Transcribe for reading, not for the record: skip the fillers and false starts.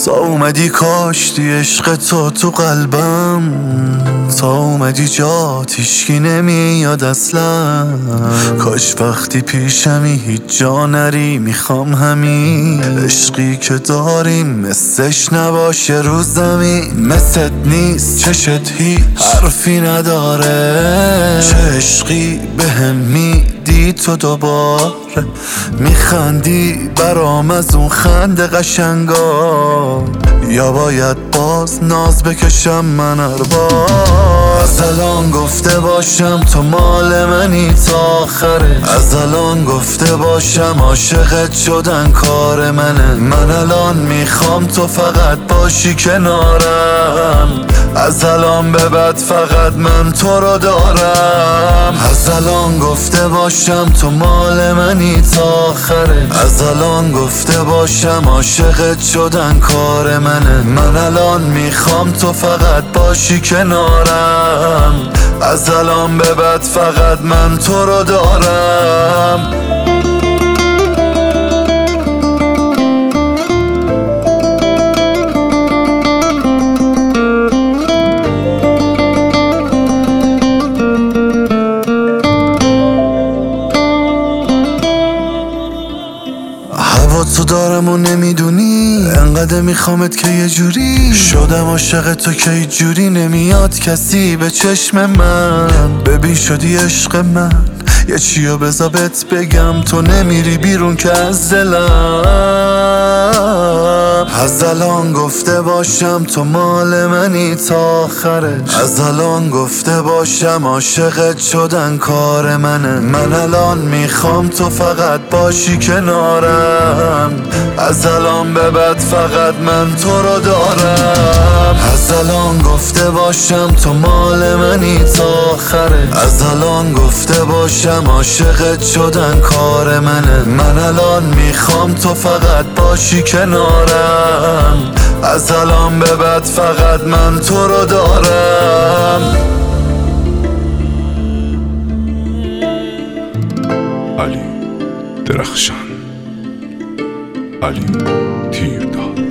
تا اومدی کاشتی عشق تو قلبم، تا اومدی جات هیچکی نمیاد اصلا. کاش وقتی پیشمی هیچ جا نری، میخوام همین عشقی که داریم مثلش نباشه رو زمین. مثلت نیست چشت هیچ حرفی نداره، چه عشقی بهم میدی تو دوباره. میخندی برام از اون خنده قشنگا، یا باید باز ناز بکشم من هر بار؟ از الان گفته باشم تو مال منی تا آخره، از الان گفته باشم عاشقت شدن کار منه. من الان میخوام تو فقط باشی کنارم، از الان به بعد فقط من تو رو دارم. از الان گفته باشم تو مال منی تا آخره، از الان گفته باشم عاشقت شدن کار منه. من الان میخوام تو فقط باشی کنارم، از الان به بعد فقط من تو رو دارم. هوا تو دارم و نمیدونی، انقدر میخوامت که یه جوری شدم عاشق تو که هیچ جوری نمیاد کسی به چشم من. ببین شدی عشق من، یه چیو بذار بهت بگم، تو نمیری بیرون که از دلم. از الان گفته باشم تو مال منی تا آخره، از الان گفته باشم عاشقت شدن کار منه. من الان میخوام تو فقط باشی کنارم، از الان به بعد فقط من تو رو دارم. از الان گفته باشم تو مال منی تا آخره، از الان گفته باشم عاشقت شدن کار منه. من الان میخوام تو فقط باشی کنارم، از الان به بعد فقط من تو رو دارم. علی درخشان، علی تیرداد.